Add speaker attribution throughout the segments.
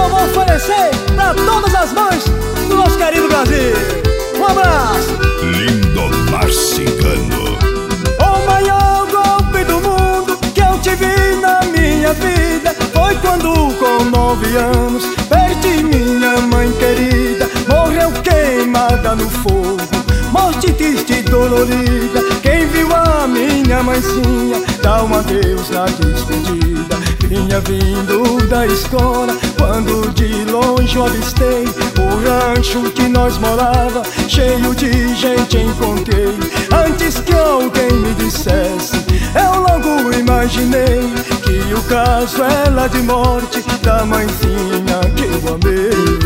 Speaker 1: vou oferecer pra todas as mães do nosso querido Brasil. Um abraço.
Speaker 2: Lindomar Cigano.
Speaker 1: O maior golpe do mundo que eu tive na minha vida foi quando, com 9 anos, perdi minha mãe querida. Morreu queimada no fogo, morte triste e dolorida. Quem viu a minha mãezinha dá um adeus na despedida. Vinha vindo da escola quando de longe eu avistei o rancho que nós morava, cheio de gente encontrei. Antes que alguém me dissesse, eu logo imaginei que o caso era de morte da mãezinha que eu amei.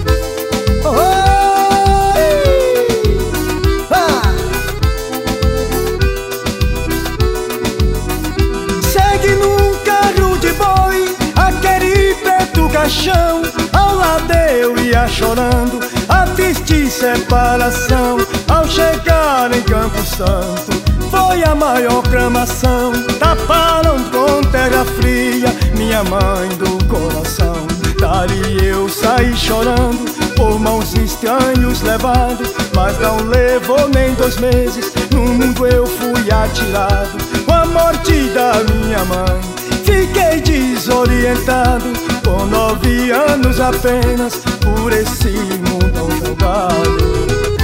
Speaker 1: Segue num carro de boi aquele preto caixão, ao lado eu ia chorando a triste separação. Ao chegar em Campo Santo foi a maior clamação. Taparam com terra fria minha mãe do coração. Dali eu saí chorando, por mãos estranhos levado, mas não levou nem 2 meses, no mundo eu fui atirado. Com a morte da minha mãe fiquei desorientado, com 9 anos apenas, por esse mundo jogado.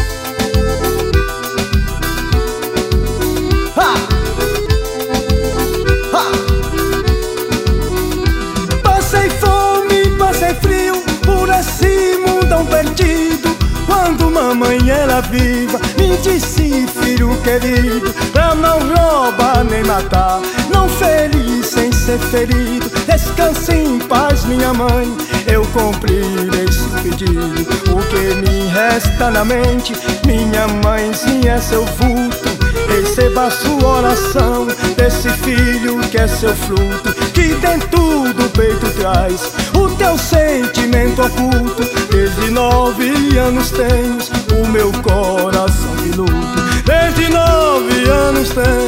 Speaker 1: Passei fome, passei frio, por esse mundão perdido. Quando mamãe era viva, me disse: filho querido, pra não roubar nem matar, não ferir sem ser ferido, descanse em paz minha mãe, eu cumprirei esse pedido. O que me resta na mente, minha mãezinha é seu vulto. Receba a sua oração desse filho que é seu fruto, que dentro do peito traz o teu sentimento oculto. Desde 9 anos tens o meu coração de luto, desde 9 anos tens